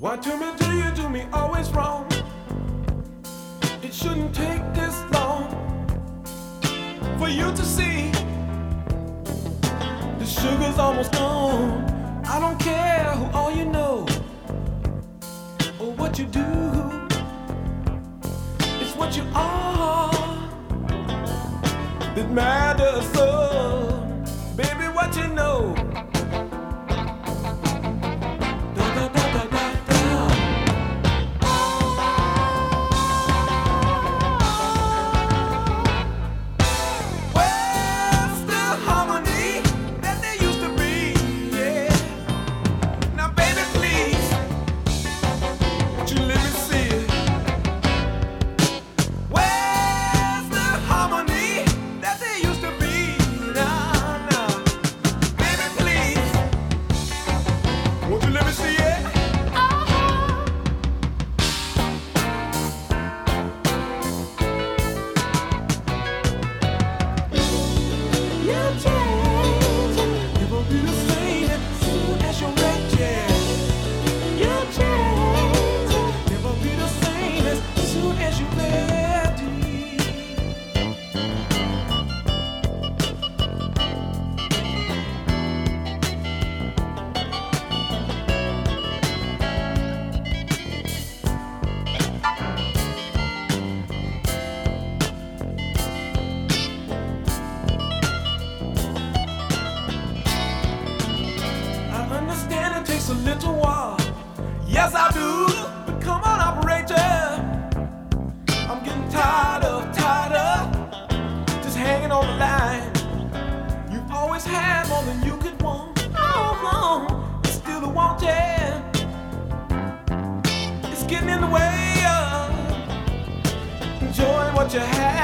Why do me always wrong? It shouldn't take this long for you to see the sugar's almost gone. I don't care who all you know or what you do. It's what you are that matters. So, baby, what you know. A little while, yes I do, but come on operator, I'm getting tired of just hanging on the line. You've always had more than you could want, it's still the wanting, it's getting in the way of enjoying what you have.